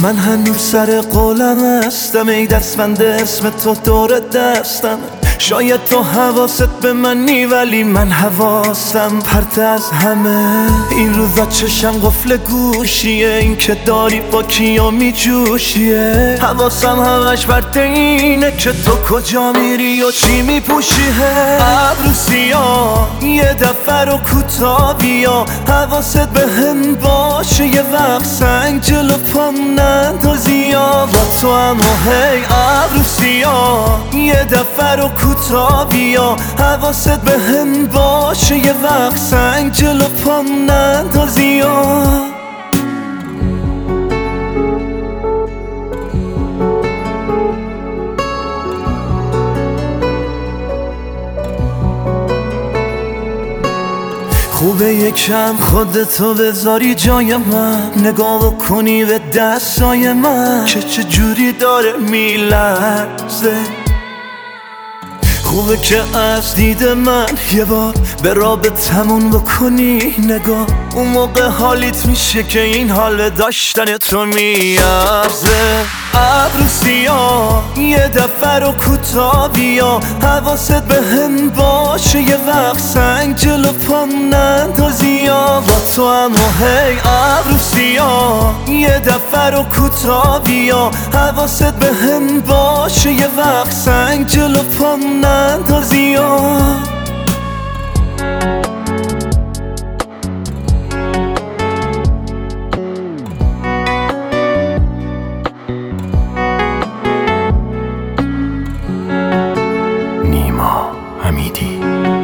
من هنوز سر قولم هستم، ای دستبند اسم تو دور دستم. شاید تو حواست به منی ولی من حواسم پرت از همه. این روزا چشم قفل گوشیه، این که داری با کیا می جوشیه. حواسم همش پرت اینه که تو کجا میری و چی می پوشیه. ابرو سیاه یه دفعه رو کوتا بیا، حواست به هم باشه یه وقت سنگ جلو پام نندازی. با تو هم هی ابرو سیاه یه دفعه رو کوتا بیا، حواست به هم باشه یه وقت سنگ جلو پام نندازی. خوبه یکم خودتو بذاری جای من، نگاه کنی به دستای من که چجوری داره میلرزه. خوبه که از دید من یه بار به رابطمون بکنی نگاه، اون موقع حالیت میشه که این حال داشتن تو میارزه. ابرو سیاه یه دفعه رو کوتا بیا، حواست به هم باشه یه وقت سنگ جلو پام نندازی. با تو هم هی ابرو سیاه یه دفعه رو کوتا بیا، حواست به هم باشه یه وقت سنگ جلو پام نندازی. نیما حمیدی.